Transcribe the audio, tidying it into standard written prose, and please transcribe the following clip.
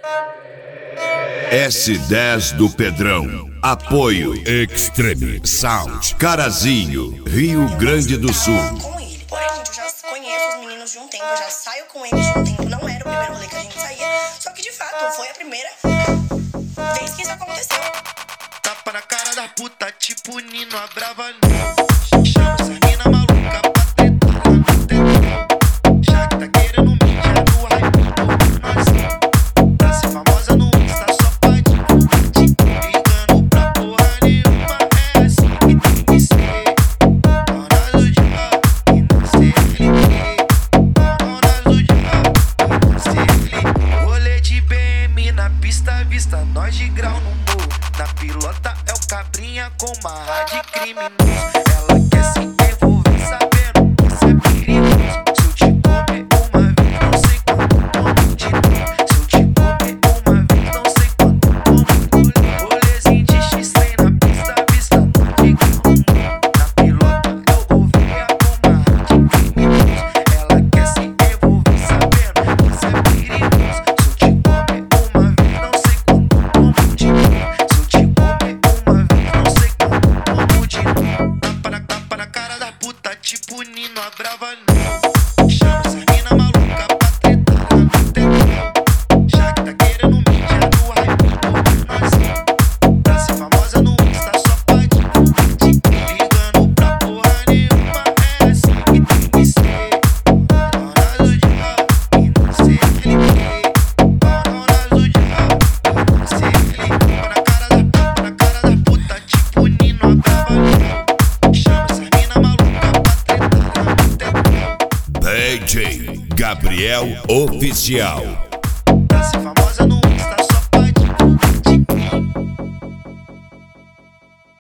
S10 do Pedrão. Apoio Extreme Sound. Carazinho, Rio Grande do Sul. Com ele. Porém, gente, eu já conheço os meninos de um tempo, eu já saio com eles de um tempo. Não era o primeiro rolê que a gente saía. Só que de fato foi a primeira vez que isso aconteceu. Tapa na cara da puta, tipo Nino, a brava não. Chama essa mina maluca pra tretar lá no tetão. Já que tá querendo mijar no hype, mas pra ser famosa no Insta só pode ligando pra porra nenhuma. É assim que tem que ser. Dona do diabo e não sei ele. Dona do diabo e não sei ele. Rolê de BM na pista, vista nós de grau no morro. Na pilota é o cabrinha com uma rádio criminoso. Ela quer se envolver sabendo que isso é perigoso. Se eu te comer uma vez, não sei quanto tomo de novo. Se eu te comer uma vez, não sei quanto tomo de novo. Rolezinho de X-Trem na pista, vista no de grau. Na pilota é o ovelha com uma rádio criminoso. Ela quer se envolver sabendo que isso é perigoso. Se eu te comer uma vez, não sei quanto tomo de novo. Tapa na cara da puta, tipo Nino, a brava não. Chama essa mina maluca pra tretar lá no tetão. Já que tá querendo mijar no hype, mas pra ser famosa no Insta só pode ligando pra porra nenhuma. É assim que tem que ser. Dona do diabo e não sei ele. Dona do diabo e não sei ele. Tapa na cara da puta, tipo Nino, a brava não. DJ Gabriel Oficial. Pra ser famosa no